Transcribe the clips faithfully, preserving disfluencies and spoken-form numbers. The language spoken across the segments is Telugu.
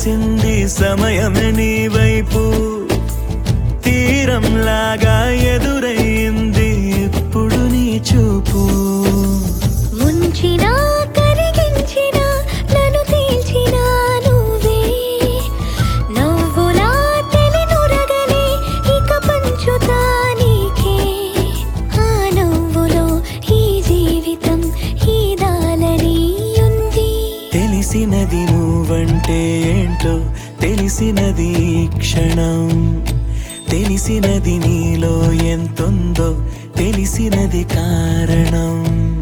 తెలిసింది సమయమే నీ వైపు తీరంలాగా ఎదురయ్యింది ఇప్పుడు నీ చూపు ముంచినా కరిగించినా నన్ను తేల్చినా నువ్వే నవ్వులా తెలినురగలే ఇక పంచుతా నీకే ఆ నవ్వులో ఈ జీవితం ఈ దాలని ఉంది తెలిసినది నువ్వంటే ఏంటో తెలిసినది ఈ క్షణం తెలిసినది నీలో ఎంతుందో తెలిసినది కారణం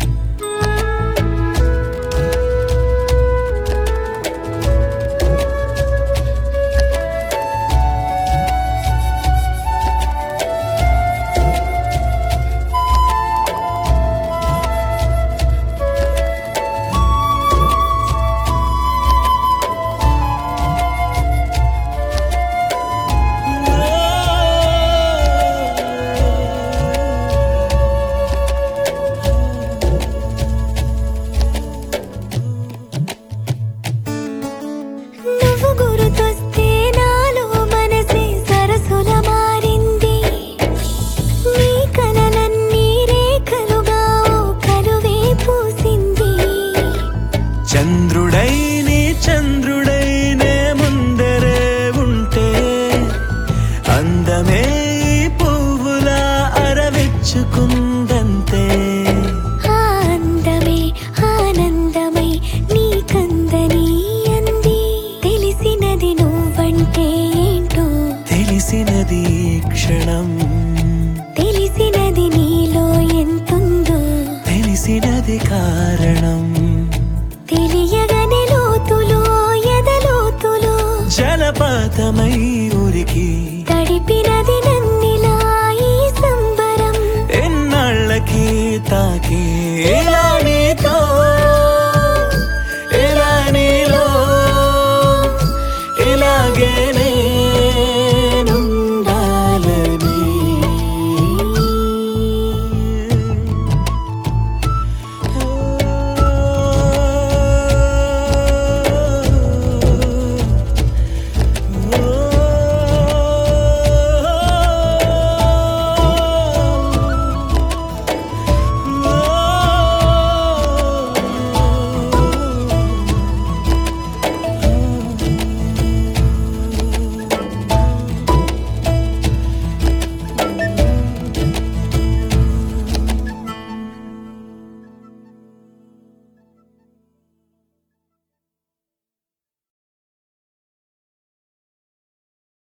నువ్వు గుర్తొస్తే నాలో మనసే సరసుల మారింది నీ కలలన్నీ రేఖలుగా ఓ కలువే పూసింది చంద్రుడై నీ చంద్రుడైనే ముందరే ఉంటే అందమే ఈ పువ్వులా అరవిచ్చుకున్న